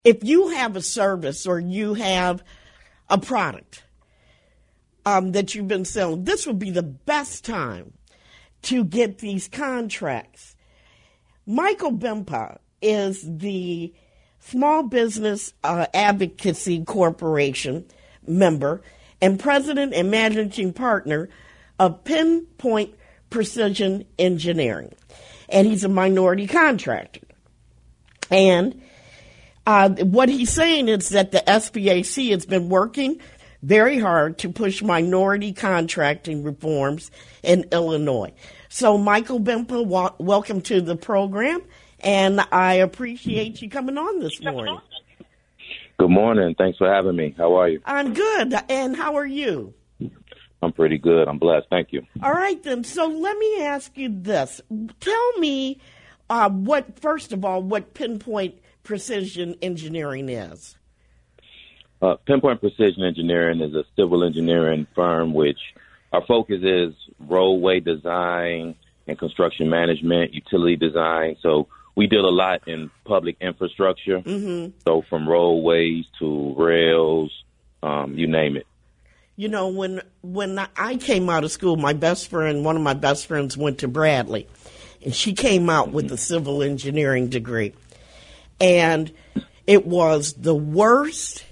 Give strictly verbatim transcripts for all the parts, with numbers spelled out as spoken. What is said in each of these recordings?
if you have a service or you have a product um, that you've been selling, this would be the best time to get these contracts. Michael Bempa is the Small Business uh, Advocacy Corporation member and president and managing partner of Pinpoint Precision Engineering. And he's a minority contractor. And uh, what he's saying is that the S B A C has been working very hard to push minority contracting reforms in Illinois. So, Michael Bempa, wa- welcome to the program, and I appreciate you coming on this morning. Good morning. Thanks for having me. How are you? I'm good. And how are you? I'm pretty good. I'm blessed. Thank you. All right, then. So let me ask you this. Tell me uh, what, first of all, what Pinpoint Precision Engineering is. Uh, Pinpoint Precision Engineering is a civil engineering firm which our focus is roadway design and construction management, utility design. So we deal a lot in public infrastructure. Mm-hmm. So from roadways to rails, um, you name it. You know, when when I came out of school, my best friend, one of my best friends went to Bradley, and she came out with a civil engineering degree. And it was the worst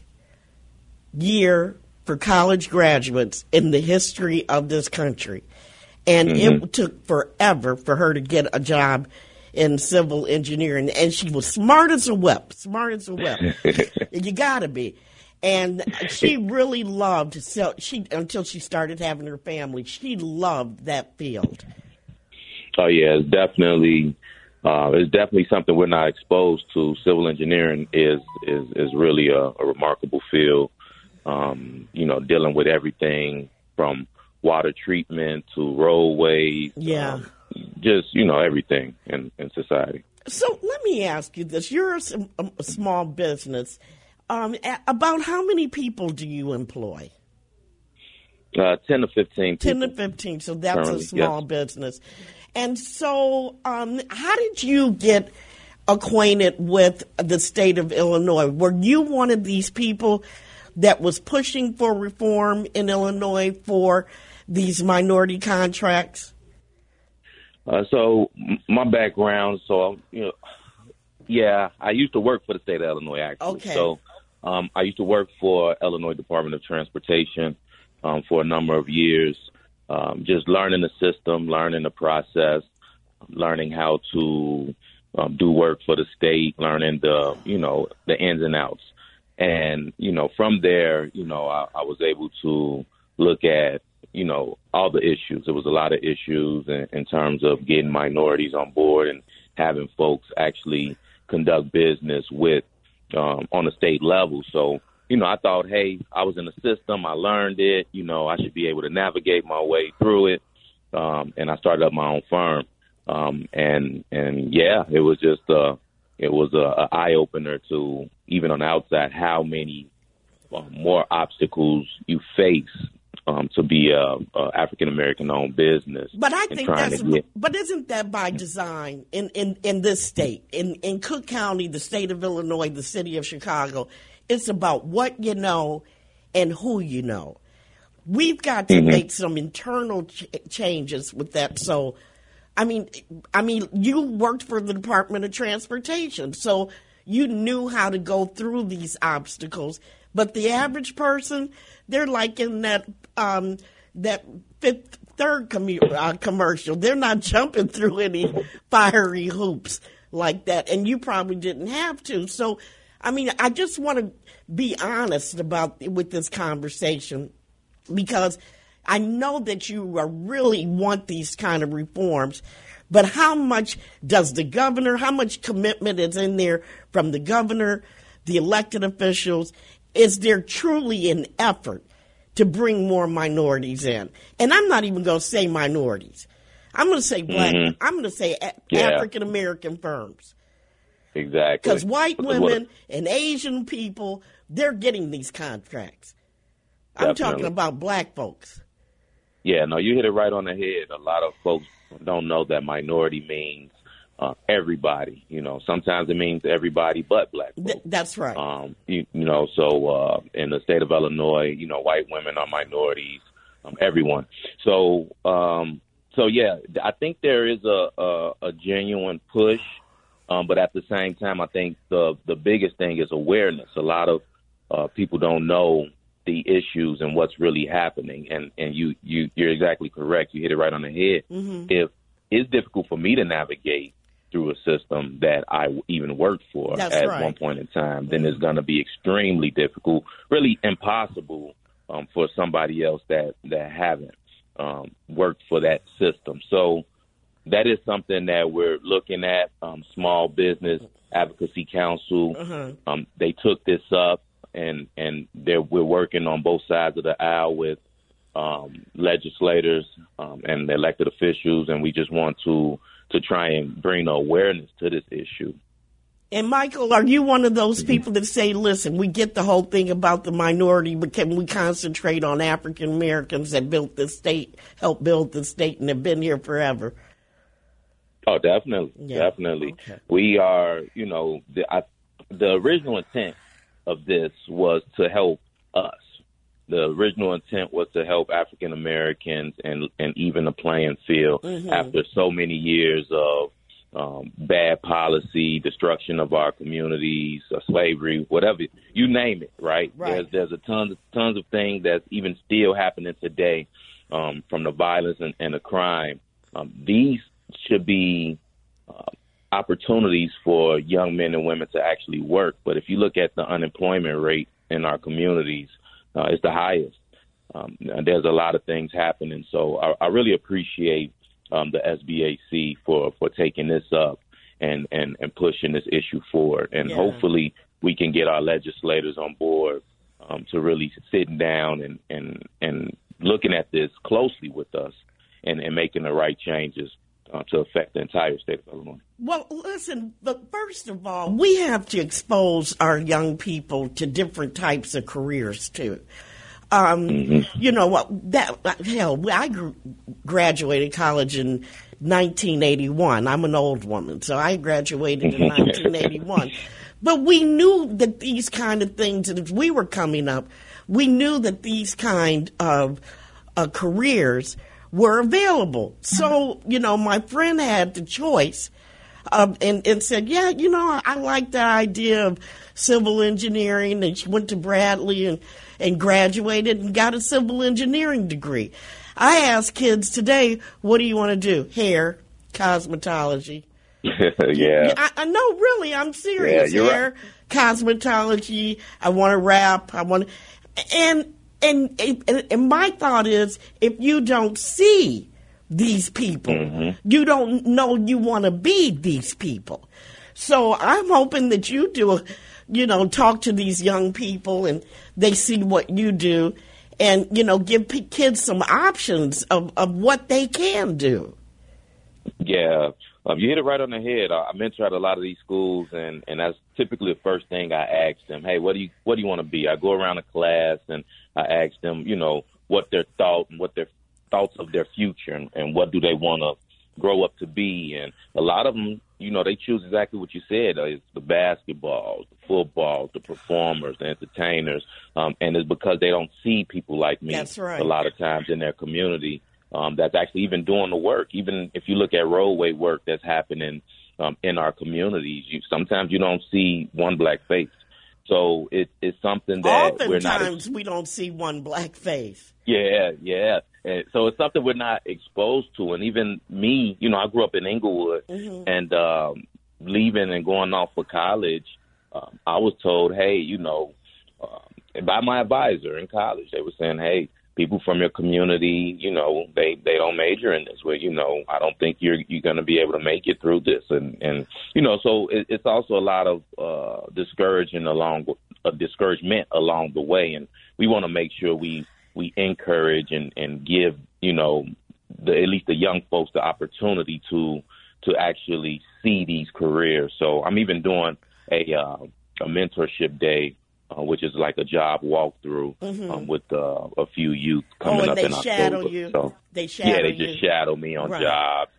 year for college graduates in the history of this country. And mm-hmm. it took forever for her to get a job in civil engineering. And she was smart as a whip, smart as a whip. You got to be. And she really loved, so she until she started having her family, she loved that field. Oh, yeah, it's definitely uh, it's definitely something we're not exposed to. Civil engineering is is, is really a, a remarkable field, um, you know, dealing with everything from water treatment to roadways. Yeah. Um, just, you know, everything in, in society. So let me ask you this. You're a, a small business. Um, about how many people do you employ? Uh, ten to fifteen people. ten to fifteen, so that's currently, a small yes. business. And so um, how did you get acquainted with the state of Illinois? Were you one of these people that was pushing for reform in Illinois for these minority contracts? Uh, so my background, so, you know, yeah, I used to work for the state of Illinois, actually. Okay. So um, I used to work for Illinois Department of Transportation um, for a number of years, um, just learning the system, learning the process, learning how to um, do work for the state, learning the, you know, the ins and outs. And, you know, from there, you know, I, I was able to look at, you know, all the issues. There was a lot of issues in, in terms of getting minorities on board and having folks actually conduct business with um, on a state level. So, you know, I thought, hey, I was in the system. I learned it. You know, I should be able to navigate my way through it. Um, and I started up my own firm. Um, and, and yeah, it was just uh, it was a, a eye opener to, even on the outside, how many uh, more obstacles you face Um, to be a, a African-American owned business. But I think that's, get... but isn't that by design in, in, in this state, in, in Cook County, the state of Illinois, the city of Chicago? It's about what you know and who you know. We've got to mm-hmm. make some internal ch- changes with that. So, I mean, I mean, you worked for the Department of Transportation, so you knew how to go through these obstacles. But the average person, they're like in that um, that fifth third commu- uh, commercial. They're not jumping through any fiery hoops like that, and you probably didn't have to. So, I mean, I just want to be honest about with this conversation, because I know that you are really want these kind of reforms. But how much does the governor, how much commitment is in there from the governor, the elected officials? Is there truly an effort to bring more minorities in? And I'm not even going to say minorities. I'm going to say black. Mm-hmm. I'm going to say a- yeah. African-American firms. Exactly. Because white because women what... and Asian people, they're getting these contracts. I'm Definitely. talking about black folks. Yeah, no, you hit it right on the head. A lot of folks don't know that minority means uh, everybody. You know, sometimes it means everybody but black folks. Th- that's right. Um, you, you know, so uh, in the state of Illinois, you know, white women are minorities, um, everyone. So, um, so yeah, I think there is a, a, a genuine push, um, but at the same time, I think the the biggest thing is awareness. A lot of uh, people don't know the issues and what's really happening, and and you you you're exactly correct. You hit it right on the head. Mm-hmm. If it's difficult for me to navigate through a system that I even worked for That's at right. one point in time, then it's going to be extremely difficult, really impossible um, for somebody else that, that haven't um, worked for that system. So that is something that we're looking at. Um, Small Business Advocacy Council, uh-huh. um, they took this up, and, and they're, we're working on both sides of the aisle with um, legislators um, and elected officials, and we just want to to try and bring awareness to this issue. And Michael, are you one of those people that say, listen, we get the whole thing about the minority, but can we concentrate on African Americans that built this state, helped build the state, and have been here forever? Oh, definitely. Yeah. Definitely. Okay. We are, you know, the, I, the original intent of this was to help us. The original intent was to help African Americans and, and even the playing field mm-hmm. after so many years of um, bad policy, destruction of our communities, uh, slavery, whatever, you name it, right? right. There's there's a tons, tons of things that's even still happening today um, from the violence and, and the crime. Um, these should be uh, opportunities for young men and women to actually work. But if you look at the unemployment rate in our communities, Uh, it's the highest. Um, there's a lot of things happening. So I, I really appreciate um, the S B A C for, for taking this up and, and, and pushing this issue forward. And yeah. hopefully we can get our legislators on board um, to really sitting down and, and, and looking at this closely with us and, and making the right changes uh, to affect the entire state of Illinois. Well, listen, but first of all, we have to expose our young people to different types of careers, too. Um, mm-hmm. You know, what? that hell, I gr- graduated college in nineteen eighty-one. I'm an old woman, so I graduated in nineteen eighty-one. But we knew that these kind of things, and as we were coming up, we knew that these kind of uh, careers were available. So, you know, my friend had the choice uh, and, and said, yeah, you know, I like the idea of civil engineering. And she went to Bradley and, and graduated and got a civil engineering degree. I ask kids today, what do you want to do? Hair, cosmetology. yeah. I, I know, really, I'm serious. Yeah, Hair, right. Cosmetology. I want to rap. I want to, and And, and and my thought is, if you don't see these people, mm-hmm. you don't know you want to be these people. So I'm hoping that you do, you know, talk to these young people and they see what you do and, you know, give p- kids some options of, of what they can do. Yeah, um, you hit it right on the head. I, I mentor at a lot of these schools, and, and that's typically the first thing I ask them. Hey, what do you what do you want to be? I go around the class and I ask them, you know, what their thought and what their thoughts of their future and, and what do they want to grow up to be. And a lot of them, you know, they choose exactly what you said. Uh, it's the basketball, the football, the performers, the entertainers, um, and it's because they don't see people like me. That's right. A lot of times in their community. Um, that's actually even doing the work. Even if you look at roadway work that's happening um, in our communities, you, sometimes you don't see one black face. So it, it's something that Oftentimes we're not. Oftentimes we don't see one black face. Yeah, yeah. And so it's something we're not exposed to. And even me, you know, I grew up in Inglewood, mm-hmm. and um, leaving and going off for college, um, I was told, hey, you know, uh, by my advisor in college, they were saying, hey, people from your community, you know, they, they don't major in this. Well, you know, I don't think you're you're going to be able to make it through this. And, and you know, so it, it's also a lot of uh, discouraging along uh, discouragement along the way. And we want to make sure we we encourage and, and give, you know, the, at least the young folks the opportunity to to actually see these careers. So I'm even doing a, uh, a mentorship day, Uh, which is like a job walkthrough mm-hmm. um, with uh, a few youth coming oh, and up they in shadow October. you. So, they shadow yeah, they you. just shadow me on right. jobs, and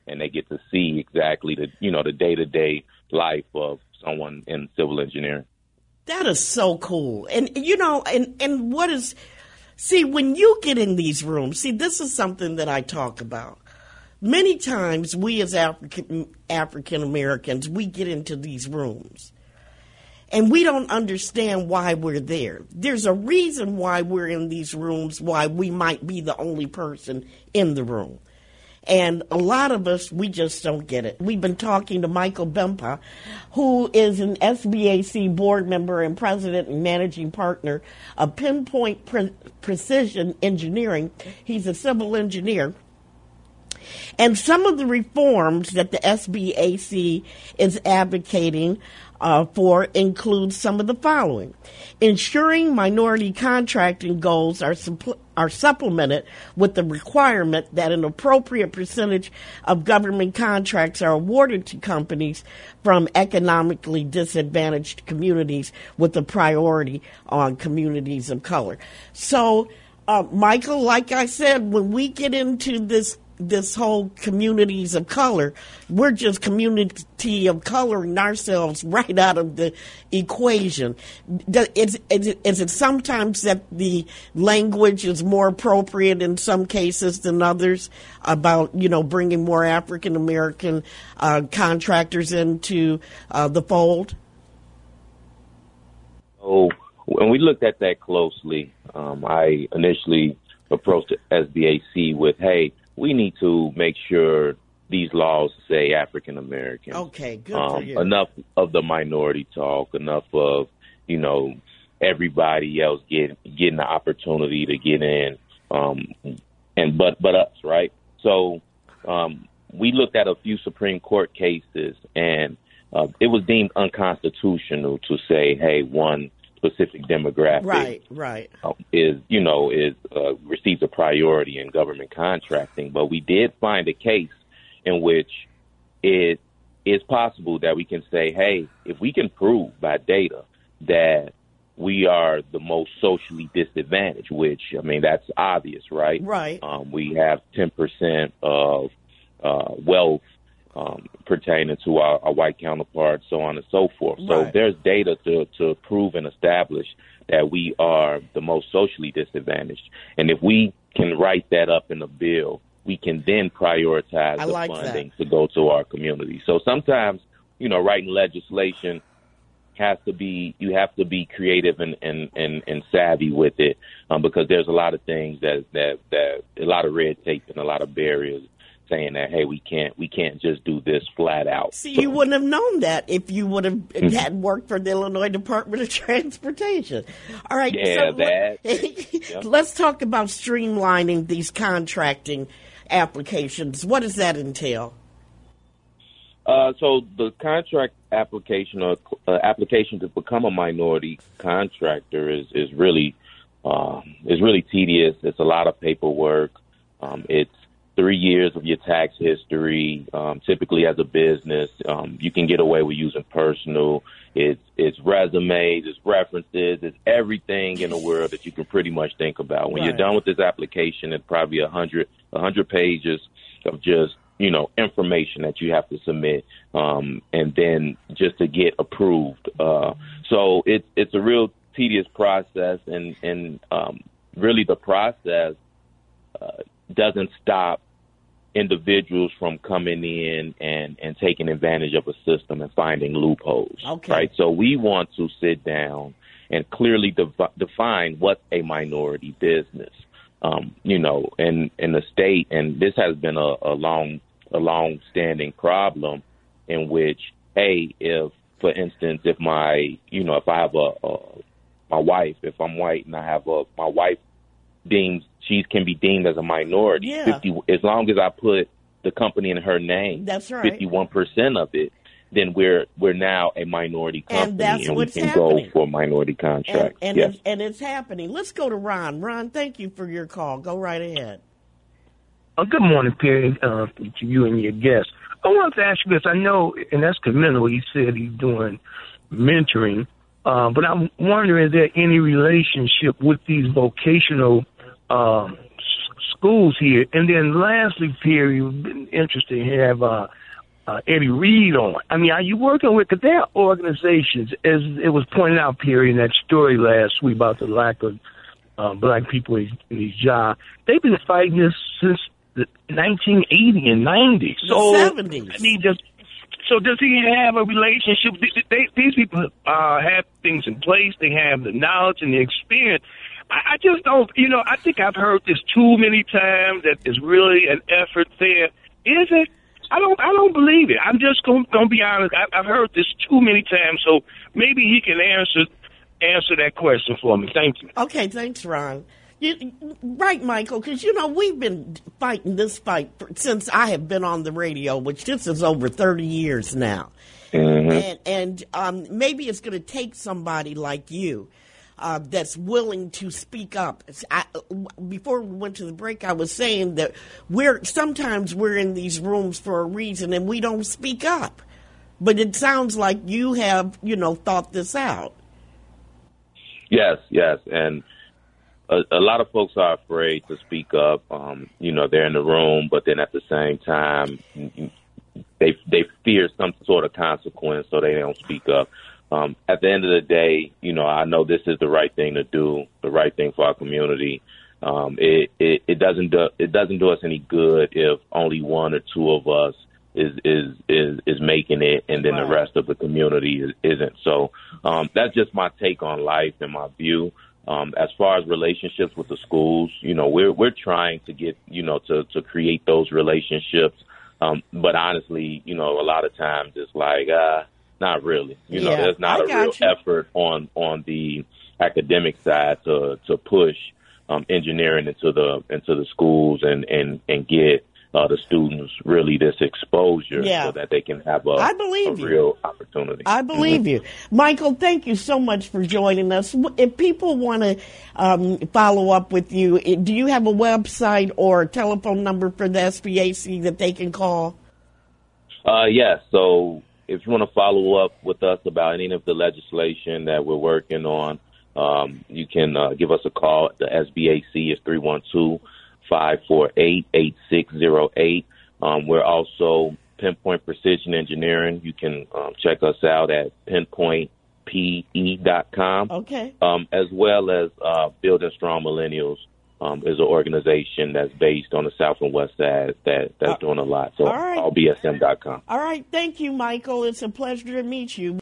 and they get to see exactly the, you know, the day-to-day life of someone in civil engineering. That is so cool. And, you know, and, and what is, see, when you get in these rooms, see, this is something that I talk about. Many times we as African, African Americans, we get into these rooms and we don't understand why we're there. There's a reason why we're in these rooms, why we might be the only person in the room. And a lot of us, we just don't get it. We've been talking to Michael Bempa, who is an S B A C board member and president and managing partner of Pinpoint Pre- Precision Engineering. He's a civil engineer. And some of the reforms that the S B A C is advocating uh, for include some of the following. Ensuring minority contracting goals are, suppl- are supplemented with the requirement that an appropriate percentage of government contracts are awarded to companies from economically disadvantaged communities with a priority on communities of color. So, uh, Michael, like I said, when we get into this this whole communities of color, we're just community of coloring ourselves right out of the equation. Is, is, is it sometimes that the language is more appropriate in some cases than others about, you know, bringing more African American uh, contractors into uh, the fold? Oh, when we looked at that closely, um, I initially approached the S B A C with, hey, we need to make sure these laws say African American. Okay, good um, for you. Enough of the minority talk, enough of, you know, everybody else get, getting the opportunity to get in, um, and but but us, right? So um, we looked at a few Supreme Court cases, and uh, it was deemed unconstitutional to say, hey, one specific demographic right, right. Uh, is, you know, is uh, receives a priority in government contracting. But we did find a case in which it is possible that we can say, hey, if we can prove by data that we are the most socially disadvantaged, which, I mean, that's obvious, right? Right. Um, we have ten percent of uh, wealth Um, pertaining to our, our white counterparts, so on and so forth. So Right. there's data to, to prove and establish that we are the most socially disadvantaged. And if we can write that up in a bill, we can then prioritize I the like funding that. to go to our community. So sometimes, you know, writing legislation has to be, you have to be creative and, and, and, and savvy with it, um, because there's a lot of things that, that, that, a lot of red tape and a lot of barriers saying that, hey, we can't we can't just do this flat out. See, so, you wouldn't have known that if you would have had worked for the Illinois Department of Transportation. All right, yeah, so that. let, Yep. let's talk about streamlining these contracting applications. What does that entail? Uh, so the contract application or uh, application to become a minority contractor is is really uh, is really tedious. It's a lot of paperwork. Um, it's three years of your tax history. Um, typically, as a business, um, you can get away with using personal. It's it's resumes, it's references, it's everything in the world that you can pretty much think about. When Right. you're done with this application, it's probably a hundred a hundred pages of just, you know, information that you have to submit, um, and then just to get approved. Uh, so it's it's a real tedious process, and and um, really the process uh, doesn't stop individuals from coming in and, and taking advantage of a system and finding loopholes. Okay. Right. So we want to sit down and clearly dev- define what's a minority business. Um, you know, in in the state, and this has been a, a long a long standing problem in which, hey, if, for instance, if my, you know, if I have a, a my wife, if I'm white and I have a, my wife deems, she can be deemed as a minority. Yeah. fifty, as long as I put the company in her name, That's right. fifty-one percent of it, then we're we're now a minority company, And that's and what's we can happening. go for a minority contract. And, and, yes. it's, and it's happening. Let's go to Ron. Ron, thank you for your call. Go right ahead. Uh, good morning, Perry, uh, to you and your guests. I wanted to ask you this. I know, and that's commendable, he said he's doing mentoring, uh, but I'm wondering, is there any relationship with these vocational um, s- schools here. And then lastly, Perry, we've been interested to have uh, uh, Eddie Reed on. I mean, are you working with, because there are organizations, as it was pointed out, Perry, in that story last week about the lack of uh, black people in, in these jobs. They've been fighting this since the nineteen eighty and ninety. So, the seventies. I mean, just, so does he have a relationship? They, they, these people uh, have things in place. They have the knowledge and the experience. I, I just don't, you know, I think I've heard this too many times that there's really an effort there. Is it? I don't I don't believe it. I'm just going to be honest. I, I've heard this too many times, so maybe he can answer answer that question for me. Thank you. Okay, thanks, Ron. You, right, Michael, because, you know, we've been fighting this fight for, since I have been on the radio, which this is over thirty years now. Mm-hmm. And, and um, maybe it's going to take somebody like you uh, that's willing to speak up. I, before we went to the break, I was saying that we're sometimes we're in these rooms for a reason and we don't speak up. But it sounds like you have, you know, thought this out. Yes, yes. And a, a lot of folks are afraid to speak up. Um, you know, they're in the room, but then at the same time, they they fear some sort of consequence, so they don't speak up. Um, at the end of the day, you know, I know this is the right thing to do, the right thing for our community. Um, it, it, it doesn't do, it doesn't do us any good if only one or two of us is is is, is making it, and then right. the rest of the community is, isn't. So um, that's just my take on life and my view. Um, as far as relationships with the schools, you know, we're we're trying to get, you know, to, to create those relationships. Um, but honestly, you know, a lot of times it's like, uh, not really. You know, yeah, there's not I a real you. effort on on the academic side to to push um, engineering into the into the schools and and and get uh, the students really this exposure yeah. so that they can have a, I believe a you. real opportunity. I believe mm-hmm. you. Michael, thank you so much for joining us. If people want to um, follow up with you, do you have a website or a telephone number for the S B A C that they can call? Uh, yes. So if you want to follow up with us about any of the legislation that we're working on, um, you can uh, give us a call. The S B A C is three one two, five four eight, eight six zero eight. Um, we're also Pinpoint Precision Engineering. You can um, check us out at pinpoint p e dot com. Okay. Um, as well as uh, Building Strong Millennials um, is an organization that's based on the South and West Side that, that's uh, doing a lot. So all right. all b s m dot com. All right. Thank you, Michael. It's a pleasure to meet you.